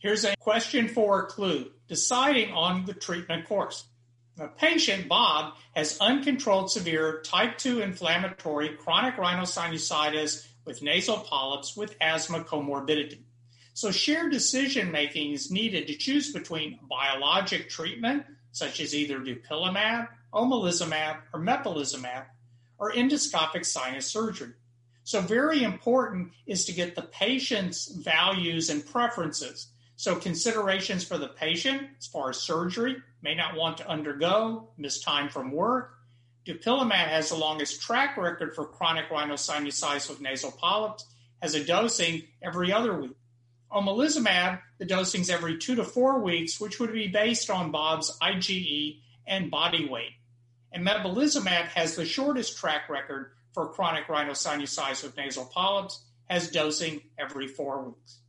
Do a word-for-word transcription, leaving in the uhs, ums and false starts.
Here's a question for a clue. Deciding on the treatment course. The patient, Bob, has uncontrolled severe type two inflammatory chronic rhinosinusitis with nasal polyps with asthma comorbidity. So shared decision-making is needed to choose between biologic treatment, such as either dupilumab, omalizumab, or mepolizumab, or endoscopic sinus surgery. So very important is to get the patient's values and preferences. So considerations for the patient as far as surgery, may not want to undergo, miss time from work. Dupilumab has the longest track record for chronic rhinosinusitis with nasal polyps, has a dosing every other week. Omalizumab, the dosing's every two to four weeks, which would be based on Bob's I G E and body weight. And mepolizumab has the shortest track record for chronic rhinosinusitis with nasal polyps, has dosing every four weeks.